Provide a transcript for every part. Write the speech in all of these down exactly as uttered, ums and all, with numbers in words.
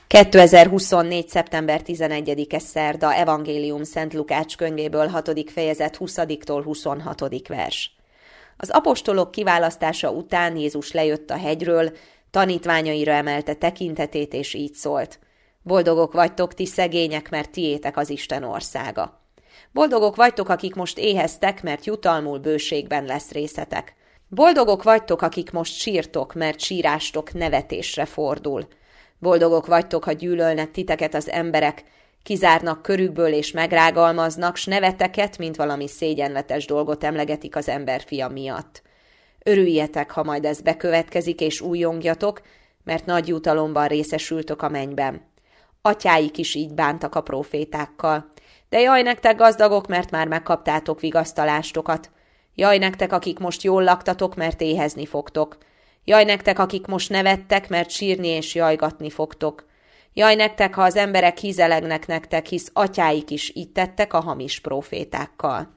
kétezer-huszonnégy. szeptember tizenegyedike szerda, Evangélium Szent Lukács könyvéből hatodik fejezet huszadiktól huszonhatodik vers. Az apostolok kiválasztása után Jézus lejött a hegyről, tanítványaira emelte tekintetét, és így szólt: Boldogok vagytok, ti szegények, mert tiétek az Isten országa. Boldogok vagytok, akik most éheztek, mert jutalmul bőségben lesz részetek. Boldogok vagytok, akik most sírtok, mert sírástok nevetésre fordul. Boldogok vagytok, ha gyűlölnek titeket az emberek, kizárnak körükből és megrágalmaznak, s neveteket, mint valami szégyenletes dolgot emlegetik az emberfia miatt. Örüljetek, ha majd ez bekövetkezik, és újjongjatok, mert nagy jutalomban részesültök a mennyben. Atyáik is így bántak a prófétákkal. De jaj nektek, gazdagok, mert már megkaptátok vigasztalástokat. Jaj nektek, akik most jól laktatok, mert éhezni fogtok. Jaj nektek, akik most nevettek, mert sírni és jajgatni fogtok. Jaj nektek, ha az emberek hízelegnek nektek, hisz atyáik is így tettek a hamis prófétákkal.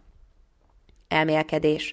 Elmélkedés.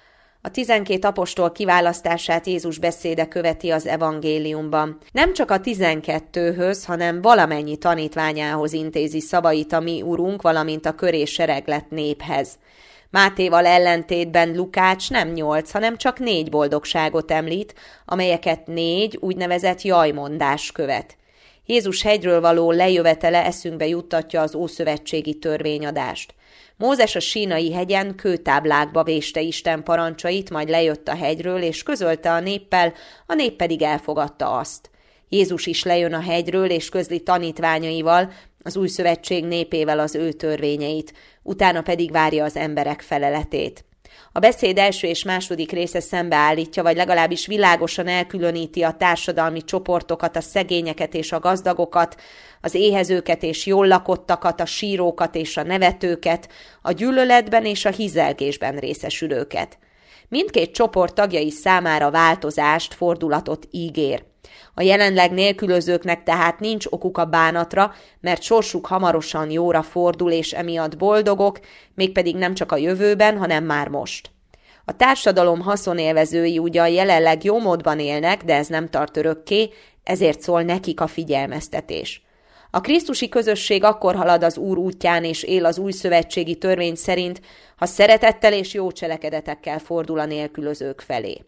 A tizenkét apostol kiválasztását Jézus beszéde követi az evangéliumban. Nem csak a tizenkettőhöz, hanem valamennyi tanítványához intézi szavait a mi Urunk, valamint a köré sereglett néphez. Mátéval ellentétben Lukács nem nyolc, hanem csak négy boldogságot említ, amelyeket négy úgynevezett jajmondás követ. Jézus hegyről való lejövetele eszünkbe juttatja az ószövetségi törvényadást. Mózes a Sínai hegyen kőtáblákba véste Isten parancsait, majd lejött a hegyről, és közölte a néppel, a nép pedig elfogadta azt. Jézus is lejön a hegyről, és közli tanítványaival, az új szövetség népével az ő törvényeit, utána pedig várja az emberek feleletét. A beszéd első és második része szembeállítja, vagy legalábbis világosan elkülöníti a társadalmi csoportokat, a szegényeket és a gazdagokat, az éhezőket és jól lakottakat, a sírókat és a nevetőket, a gyűlöletben és a hízelgésben részesülőket. Mindkét csoport tagjai számára változást, fordulatot ígér. A jelenleg nélkülözőknek tehát nincs okuk a bánatra, mert sorsuk hamarosan jóra fordul, és emiatt boldogok, mégpedig nem csak a jövőben, hanem már most. A társadalom haszonélvezői ugyan jelenleg jó módban élnek, de ez nem tart örökké, ezért szól nekik a figyelmeztetés. A krisztusi közösség akkor halad az Úr útján és él az új szövetségi törvény szerint, ha szeretettel és jó cselekedetekkel fordul a nélkülözők felé.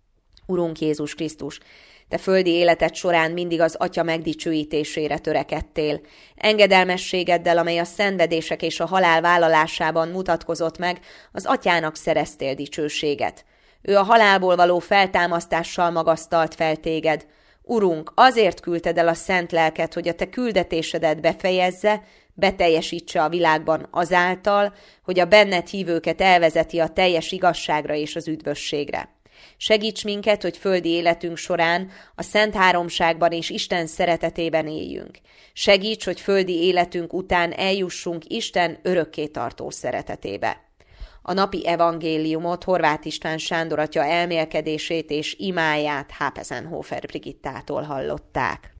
Urunk Jézus Krisztus, te földi életed során mindig az Atya megdicsőítésére törekedtél. Engedelmességeddel, amely a szenvedések és a halál vállalásában mutatkozott meg, az Atyának szereztél dicsőséget. Ő a halálból való feltámasztással magasztalt fel téged. Urunk, azért küldted el a szent lelket, hogy a te küldetésedet befejezze, beteljesítse a világban azáltal, hogy a benned hívőket elvezeti a teljes igazságra és az üdvösségre. Segíts minket, hogy földi életünk során a Szent Háromságban és Isten szeretetében éljünk. Segíts, hogy földi életünk után eljussunk Isten örökké tartó szeretetébe. A napi evangéliumot Horváth István Sándor atya elmélkedését és imáját Hápesenhofer Brigittától hallották.